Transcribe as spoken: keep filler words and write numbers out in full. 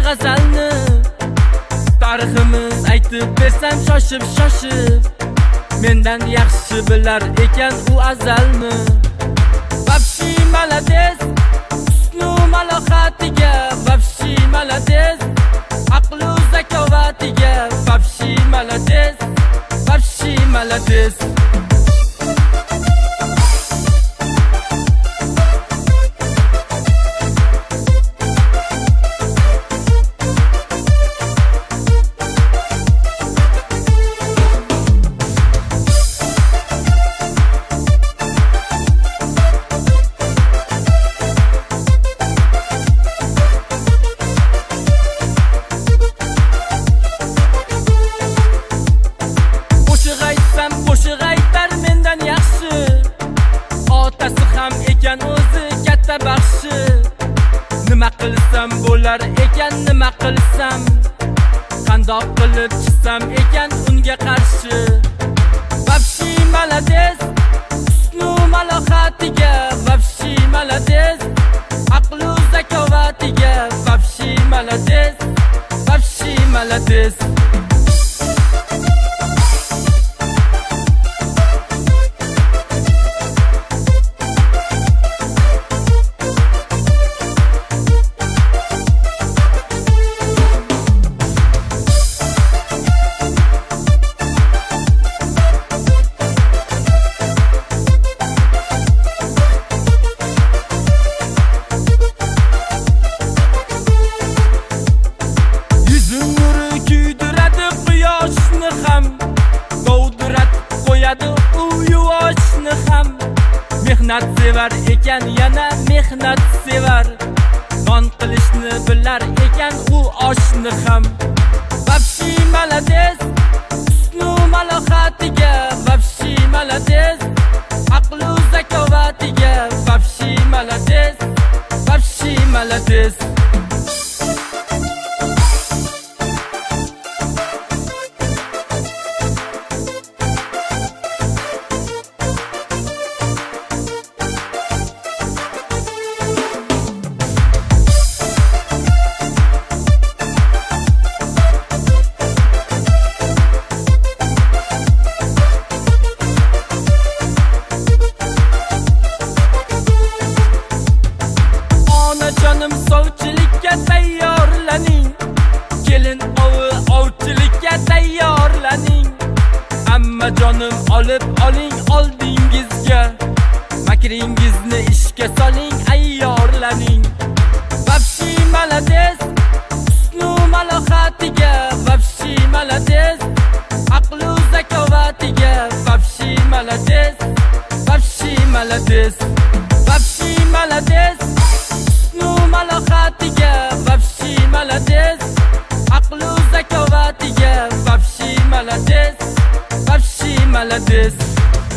g'azalni tariximiz aytib bersam shoshib shoshib mendan yaxshi bilar ekan u azalni. Vapshi malades husnu malohatiga, vapshi malades aqlu zakovatiga, vapshi malades vapshi malades. Qo'shiq aytar mendan yaxshi, otasi ham ekan o'zi katta baxshi. Nima qilsam bo'lar ekan, nima qilsam, qandoq qilib chiqsam ekan unga qarshi. Vapshi malades husnu malohatiga, vapshi malades aqlu zakovatiga, vapshi malades vapshi malades. Mehnat sevar ekan, yana mehnat sevar, non qilishni bilar ekan u oshni ham. Vapshi malades husnu malohatiga, vapshi malades aqlu zakovatiga, vapshi malades vapshi malades. Sovchilikka tayyorlaning, kelin ovi ovchilikka tayyorlaning. Amma jonim olib oling oldingizga, makringizni ishga soling, ayyorlaning. Vapshi malades husnu malohatiga, vapshi malades aqlu zakovatiga, vapshi malades vapshi malades. Vapshi malades husnu malohatiga, vapshi malades aqlu zakovatiga, vapshi malades vapshi malades.